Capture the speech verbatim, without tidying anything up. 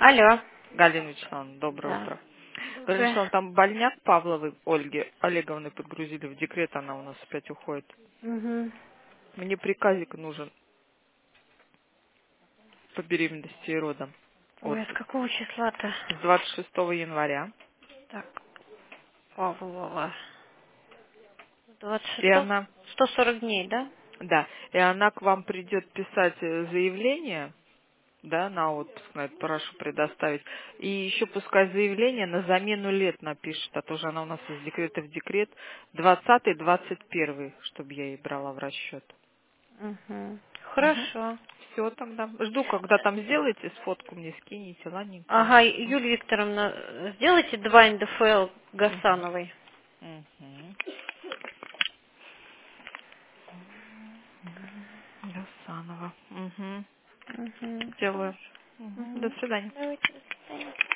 Алло. Галина Вячеславовна, доброе Да. утро. Галина Доброе. Вячеславовна, там больняк Павловой Ольги Олеговны подгрузили в декрет, она у нас опять уходит. Угу. Мне приказик нужен по беременности и родам. Ой, Вот а с какого числа-то? с двадцать шестого января. Так, Павлова. двадцать И шестого? она, сто сорок дней, да? да, и она к вам придет писать э, заявление, да, на отпуск, на это прошу предоставить. И еще пускай заявление на замену лет напишет, а то же она у нас из декрета в декрет, двадцатый двадцать первый, чтобы я ей брала в расчет. Угу. Угу. Хорошо. Все тогда. Жду, когда там сделаете, сфотку мне скинете, ладненько. Ага, Юлия Викторовна, сделайте два эн дэ эф эл Угу. Гасановой. Угу. Гасанова. Угу. Угу. Делаю. Хорошо. Угу. До Угу. свидания. Давайте, до свидания.